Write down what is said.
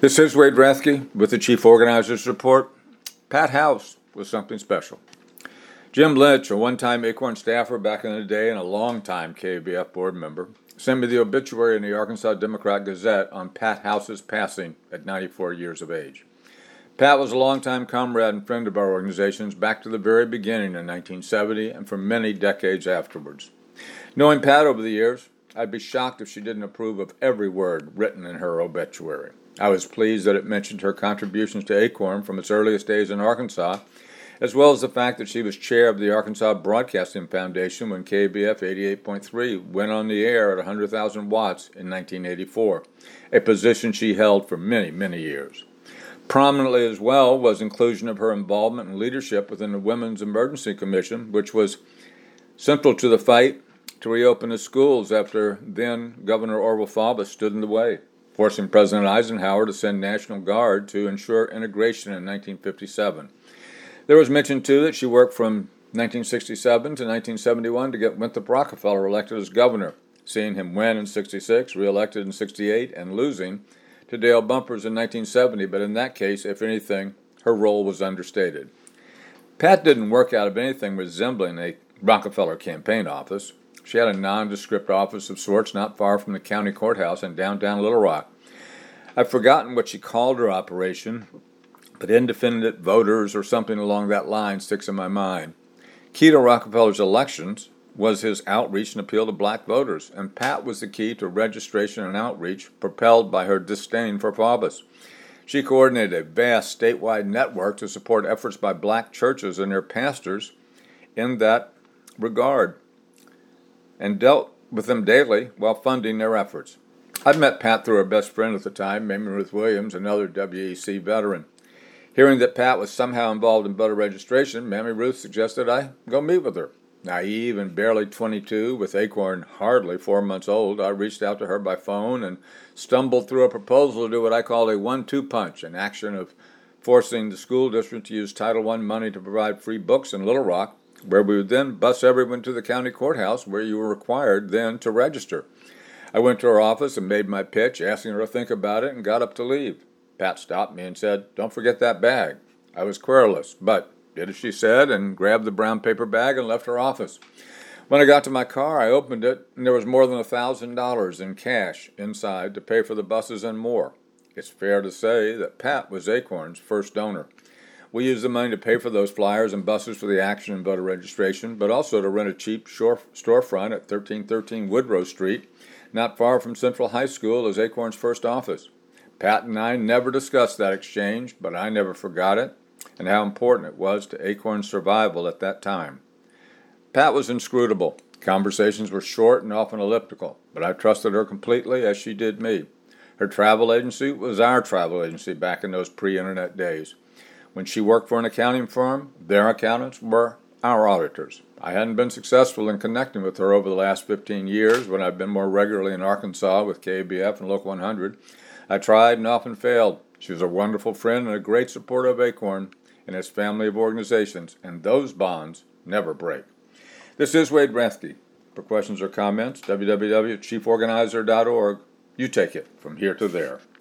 This is Wade Rathke with the Chief Organizer's Report. Pat House was something special. Jim Lynch, a one-time Acorn staffer back in the day and a long-time KBF board member, sent me the obituary in the Arkansas Democrat-Gazette on Pat House's passing at 94 years of age. Pat was a longtime comrade and friend of our organizations back to the very beginning in 1970 and for many decades afterwards. Knowing Pat over the years, I'd be shocked if she didn't approve of every word written in her obituary. I was pleased that it mentioned her contributions to Acorn from its earliest days in Arkansas, as well as the fact that she was chair of the Arkansas Broadcasting Foundation when KBF 88.3 went on the air at 100,000 watts in 1984, a position she held for many, many years. Prominently as well was inclusion of her involvement and leadership within the Women's Emergency Commission, which was central to the fight to reopen the schools after then Governor Orval Faubus stood in the way, forcing President Eisenhower to send National Guard to ensure integration in 1957. There was mention, too, that she worked from 1967 to 1971 to get Winthrop Rockefeller elected as governor, seeing him win in 66, reelected in 68, and losing to Dale Bumpers in 1970, but in that case, if anything, her role was understated. Pat didn't work out of anything resembling a Rockefeller campaign office. She had a nondescript office of sorts not far from the county courthouse in downtown Little Rock. I've forgotten what she called her operation, but Independent Voters or something along that line sticks in my mind. Key to Rockefeller's elections was his outreach and appeal to black voters, and Pat was the key to registration and outreach propelled by her disdain for Faubus. She coordinated a vast statewide network to support efforts by black churches and their pastors in that regard, and dealt with them daily while funding their efforts. I'd met Pat through her best friend at the time, Mamie Ruth Williams, another WEC veteran. Hearing that Pat was somehow involved in voter registration, Mamie Ruth suggested I go meet with her. Naive and barely 22, with Acorn hardly 4 months old, I reached out to her by phone and stumbled through a proposal to do what I called a 1-2 punch, an action of forcing the school district to use Title I money to provide free books in Little Rock, where we would then bus everyone to the county courthouse where you were required then to register. I went to her office and made my pitch, asking her to think about it, and got up to leave. Pat stopped me and said, "Don't forget that bag." I was querulous, but did as she said and grabbed the brown paper bag and left her office. When I got to my car, I opened it, and there was more than $1,000 in cash inside to pay for the buses and more. It's fair to say that Pat was Acorn's first donor. We used the money to pay for those flyers and buses for the action and voter registration, but also to rent a cheap storefront at 1313 Woodrow Street, not far from Central High School, as Acorn's first office. Pat and I never discussed that exchange, but I never forgot it and how important it was to Acorn's survival at that time. Pat was inscrutable. Conversations were short and often elliptical, but I trusted her completely as she did me. Her travel agency was our travel agency back in those pre-internet days. When she worked for an accounting firm, their accountants were our auditors. I hadn't been successful in connecting with her over the last 15 years when I've been more regularly in Arkansas with KBF and Local 100. I tried and often failed. She was a wonderful friend and a great supporter of Acorn and its family of organizations, and those bonds never break. This is Wade Rathke. For questions or comments, www.chieforganizer.org. You take it from here to there.